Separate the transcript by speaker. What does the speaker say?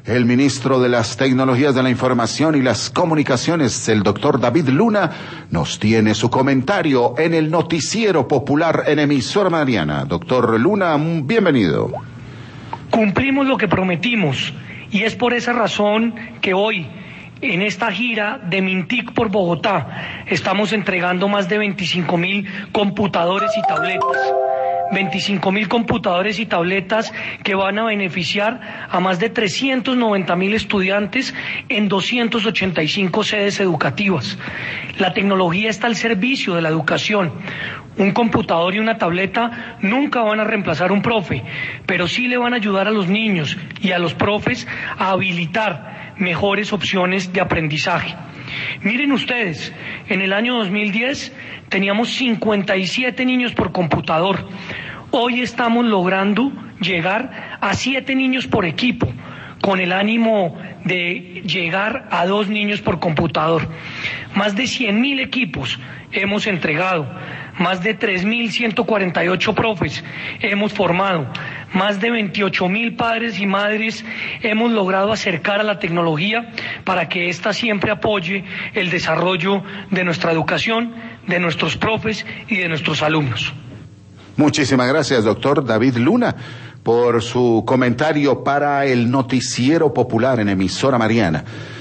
Speaker 1: El ministro de las Tecnologías de la Información y las Comunicaciones, el doctor David Luna, nos tiene su comentario en el Noticiero Popular en emisora Mariana. Doctor Luna, bienvenido.
Speaker 2: Cumplimos lo que prometimos y es por esa razón que hoy, en esta gira de Mintic por Bogotá, estamos entregando más de 25.000 computadores y tabletas. 25.000 computadores y tabletas que van a beneficiar a más de 390.000 estudiantes en 285 sedes educativas. La tecnología está al servicio de la educación. Un computador y una tableta nunca van a reemplazar un profe, pero sí le van a ayudar a los niños y a los profes a habilitar mejores opciones de aprendizaje. Miren ustedes, en el año 2010 teníamos 57 niños por computador. Hoy estamos logrando llegar a 7 niños por equipo, con el ánimo de llegar a 2 niños por computador. Más de 100.000 equipos hemos entregado, más de 3.148 profes hemos formado, más de 28.000 padres y madres hemos logrado acercar a la tecnología para que ésta siempre apoye el desarrollo de nuestra educación, de nuestros profes y de nuestros alumnos.
Speaker 1: Muchísimas gracias, doctor David Luna, por su comentario para el Noticiero Popular en emisora Mariana.